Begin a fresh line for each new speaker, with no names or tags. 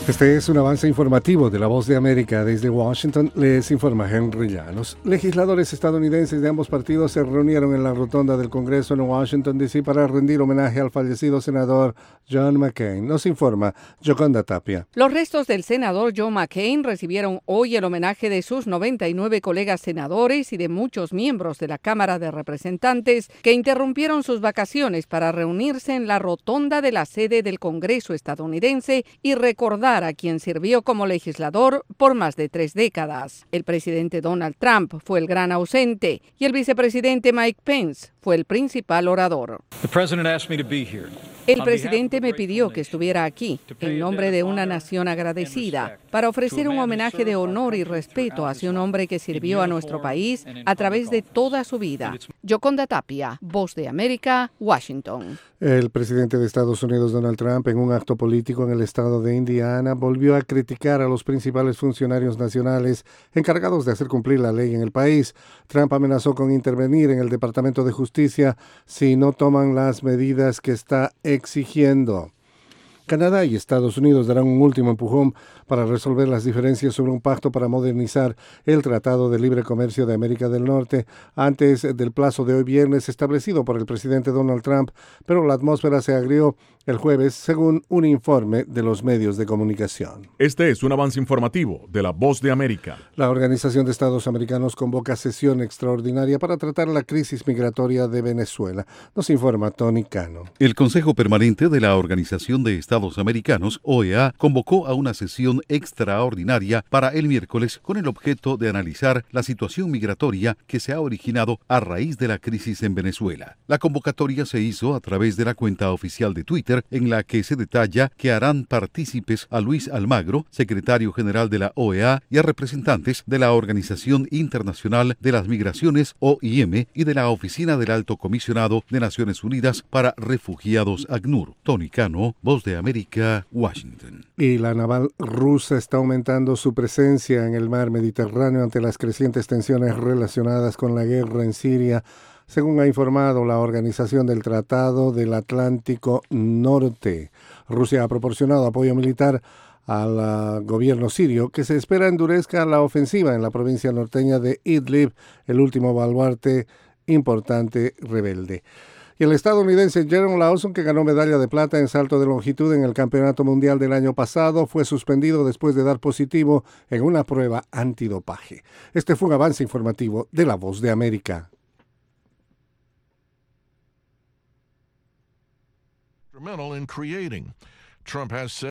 Este es un avance informativo de La Voz de América. Desde Washington les informa Henry Llanos. Legisladores estadounidenses de ambos partidos se reunieron en la rotonda del Congreso en Washington, D.C. para rendir homenaje al fallecido senador John McCain. Nos informa Yoconda Tapia.
Los restos del senador John McCain recibieron hoy el homenaje de sus 99 colegas senadores y de muchos miembros de la Cámara de Representantes que interrumpieron sus vacaciones para reunirse en la rotonda de la sede del Congreso estadounidense y recordar a quien sirvió como legislador por más de 3 décadas. El presidente Donald Trump fue el gran ausente y el vicepresidente Mike Pence fue el principal orador. El presidente me pidió que estuviera aquí, en nombre de una nación agradecida, para ofrecer un homenaje de honor y respeto hacia un hombre que sirvió a nuestro país a través de toda su vida. Yoconda Tapia, Voz de América, Washington.
El presidente de Estados Unidos, Donald Trump, en un acto político en el estado de Indiana, volvió a criticar a los principales funcionarios nacionales encargados de hacer cumplir la ley en el país. Trump amenazó con intervenir en el Departamento de Justicia si no toman las medidas que está exigiendo. Canadá y Estados Unidos darán un último empujón para resolver las diferencias sobre un pacto para modernizar el Tratado de Libre Comercio de América del Norte antes del plazo de hoy viernes establecido por el presidente Donald Trump, pero la atmósfera se agrió el jueves según un informe de los medios de comunicación.
Este es un avance informativo de La Voz de América.
La Organización de Estados Americanos convoca sesión extraordinaria para tratar la crisis migratoria de Venezuela. Nos informa Tony Cano.
El Consejo Permanente de la Organización de Estados Americanos, OEA, convocó a una sesión extraordinaria para el miércoles con el objeto de analizar la situación migratoria que se ha originado a raíz de la crisis en Venezuela. La convocatoria se hizo a través de la cuenta oficial de Twitter, en la que se detalla que harán partícipes a Luis Almagro, secretario general de la OEA, y a representantes de la Organización Internacional de las Migraciones, OIM, y de la Oficina del Alto Comisionado de Naciones Unidas para Refugiados, ACNUR. Tony Cano, Voz de América, Washington.
Y la naval rusa está aumentando su presencia en el mar Mediterráneo ante las crecientes tensiones relacionadas con la guerra en Siria, según ha informado la Organización del Tratado del Atlántico Norte. Rusia ha proporcionado apoyo militar al gobierno sirio, que se espera endurezca la ofensiva en la provincia norteña de Idlib, el último baluarte importante rebelde. Y el estadounidense Jaron Lawson, que ganó medalla de plata en salto de longitud en el Campeonato Mundial del año pasado, fue suspendido después de dar positivo en una prueba antidopaje. Este fue un avance informativo de La Voz de América.
In creating. Trump has said